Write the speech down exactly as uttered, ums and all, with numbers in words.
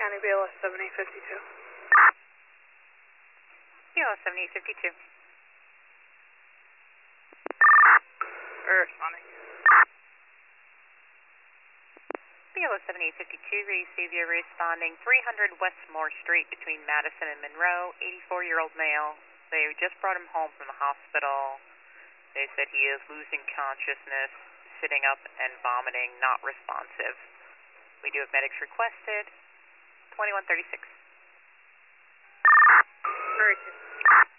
County B L S seventy fifty-two. B L S seventy fifty-two. Responding. B L S seventy fifty-two, receive you responding three hundred West Moore Street between Madison and Monroe, eighty-four-year-old male. They just brought him home from the hospital. They said he is losing consciousness, sitting up and vomiting, not responsive. We do have medics requested. twenty-one thirty-six. Very good.